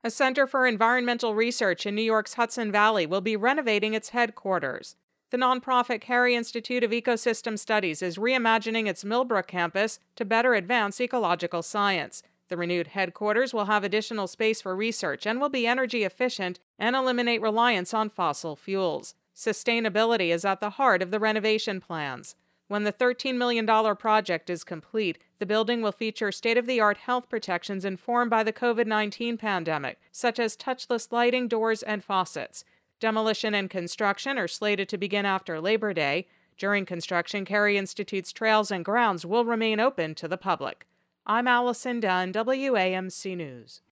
A Center for Environmental Research in New York's Hudson Valley will be renovating its headquarters. The nonprofit Carey Institute of Ecosystem Studies is reimagining its Millbrook campus to better advance ecological science. The renewed headquarters will have additional space for research and will be energy efficient and eliminate reliance on fossil fuels. Sustainability is at the heart of the renovation plans. When the $13 million project is complete, the building will feature state-of-the-art health protections informed by the COVID-19 pandemic, such as touchless lighting, doors, and faucets. Demolition and construction are slated to begin after Labor Day. During construction, Carey Institute's trails and grounds will remain open to the public. I'm Allison Dunn, WAMC News.